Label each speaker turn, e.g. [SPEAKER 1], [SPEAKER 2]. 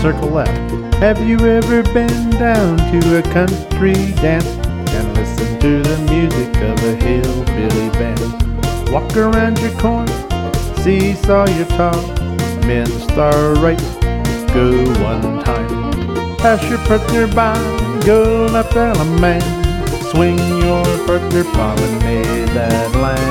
[SPEAKER 1] circle left. Have you ever been down to a country dance and listened to the music of a hillbilly band? Walk around your corner, seesaw your top, men's star right, go one time. Pass your partner by, go left, man. Swing your partner, promenade that land.